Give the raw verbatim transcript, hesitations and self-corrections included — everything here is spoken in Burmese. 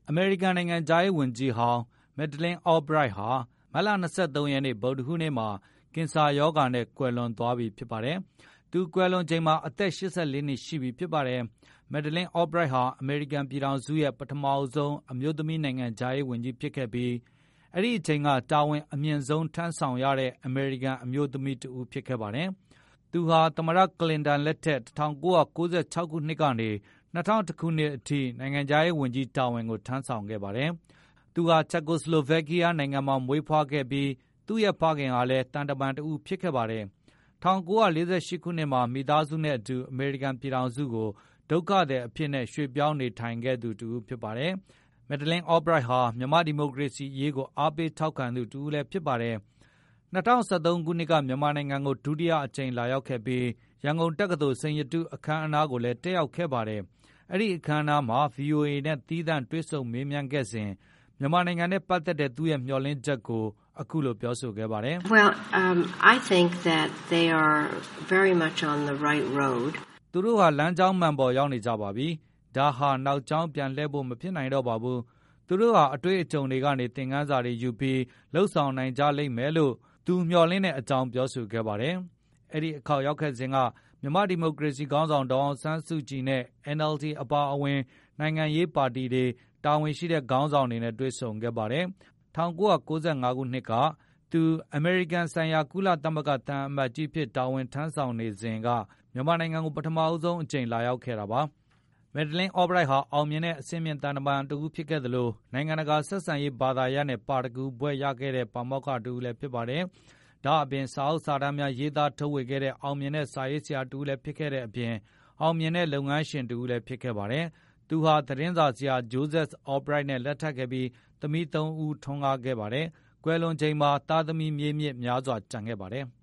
အမေရိကန်နိုင်ငံခြားရေးဝန်ကြီးဟောင်းမက်ဒလင်းအော်ဘရိုက်ဟာမတ်လ၂၃ရက်နေ့ဗုဒ္ဓဟူးနေ့မှာကင်ဆာရောဂါနဲ့ကွယ်လွန်သွားပြီဖြစ်ပါတယ်။သူကွယ်လွန်ချိန်မှာအသက်၈၄နှစ်ရှိပြီဖြစ်ပါတယ်။မက်ဒလင်းအော်ဘရိုက်ဟာအမေရိကန်ပြည်ထောင်စုရဲ့ပထမဆုံးအမျိုးသမီးနိုင်ငံခြားရေးဝန်ကြီးဖြစ်ခဲ့ပြီးအဲ့ဒီအချိန်ကတာဝန်အမြင့်ဆုံးထမ်းဆောင်ရတဲ့အမေရိကန်အမျိုးသမီးတဦးဖြစ်ခဲ့ပါတယ်။သူဟာသမ္မတကလင်တန်လက်ထက်၁၉၉၆ခုနှစ်ကနေ၂၀၀၁ခုနှစ်အထိနိုင်ငံခြားရေးဝန်ကြီးတာဝန်ကိုထမ်းဆောင်ခဲ့ပါတယ်။သူဟာချက်ကိုစလိုဗက်ကီးယားနိုင်ငံမှာမွေးဖွားခဲ့ပြီးသူ့ရဲ့ဖခင်ဟာလည်းတန်တမန်တဦးဖြစ်ခဲ့ပါတယ်။၁၉၄၈ခုနှစ်မှာမိသားစုနဲ့အတူအမေရိကန်ပြည်ထောင်စုကိုဒုက္ခသည်အဖြစ်နဲ့ရွှေ့ပြောင်းနေထိုင်ခဲ့သူတဦးဖြစ်ပါတယ်။မက်ဒလင်းအော်ဘရိုက်ဟာမြန်မာဒီမိုကရေစီအရေးကိုအားပေးထောက်ခံသူတဦးလည်းဖြစ်ပါတယ်။၂၀၁၃ခုနှစ်ကမြန်မာနိုင်ငံကိုဒုတိယအကြိမ်လာရောက်ခဲ့ပြီးရန်ကုန်တက္ကသိုလ်စိန်ရတုအခမ်းအနားကိုလည်းတက်ရောက်ခဲ့ပါတယ်။အဲ့ဒီအခမ်းအနားမှာ ဗွီအိုအေနဲ့သီးသန့်တွေ့ဆုံမေးမြန်းခဲ့စဉ်မြန်မာနိုင်ငံနဲ့ပတ်သက်တဲ့သူ့ရဲ့မျှော်လင့်ချက်ကိုအခုလိုပြောဆိုခဲ့ပါတယ်။ Well, um, I think that they are very much on the right road. သူတို့ဟာလမ်းကြောင်းမှန်ပေါ်ရောက်နေကြပါပြီ။ဒါဟာနောက်ကြောင်းပြန်လှည့်ဖို့မဖြစ်နိုင်တော့ပါဘူး။သူတို့ဟာအတွေ့အကြုံတွေကနေသင်ခန်းစာတွေယူပြီးလှုပ်ဆောင်နိုင်ကြလိမ့်မယ်လို့သူမျှော်လင့်တဲ့အကြောင်းပြောဆိုခဲ့ပါတယ်။အဲ့ဒီအခေါက်ရောက်ခဲ့စဉ်ကမြန်မာဒီမိုကရေစီခေါင်းဆောင်ဒေါ်အောင်ဆန်းစုကြည်နဲ့ အန် အယ်လ် ဒီ အပါအဝင်နိုင်ငံရေးပါတီတွေတာဝန်ရှိတဲ့ခေါင်းဆောင်တွေနဲ့တွေ့ဆုံခဲ့ပါတယ်။၁၉၉၅ခုနှစ်ကသူအမေရိကန်ဆိုင်ရာကုလသမဂ္ဂသံအမတ်ကြီးဖြစ်တာဝန်ထမ်းဆောင်နေစဉ်ကမြန်မာနိုင်ငံကိုပထမဆုံးအကြိမ်လာရောက်ခဲ့တာပါ။မက်ဒလင်းအော်ဘရိုက်ဟာအောင်မြင်တဲ့အဆင့်မြင့်တန်တမန်တဦးဖြစ်ခဲ့သလိုနိုင်ငံတကာဆက်ဆံရေးဘာသာရပ်နဲ့ပါရဂူဘွဲ့ရခဲ့တဲ့ပါမောက္ခတဦးလည်းဖြစ်ပါတယ်။ဒါအပြင်စာအုပ်စာတမ်းများရေးသားထုတ်ဝေခဲ့တဲ့အောင်မြင်တဲ့စာရေးဆရာတဦးလည်းဖြစ်ခဲ့တဲ့အပြင်အောင်မြင်တဲ့လုပ်ငန်းရှင်တဦးလည်းဖြစ်ခဲ့ပါတယ်။သူဟာသတင်းစာဆရာဂျိုးဇက်အော်ဘရိုက်နဲ့လက်ထပ်ခဲ့ပြီးသမီးသုံးဦးထွန်းကားခဲ့ပါတယ်။ကွယ်လွန်ချိန်မှာသားသမီးမြေးမြစ်များစွာကျန်ခဲ့ပါတယ်။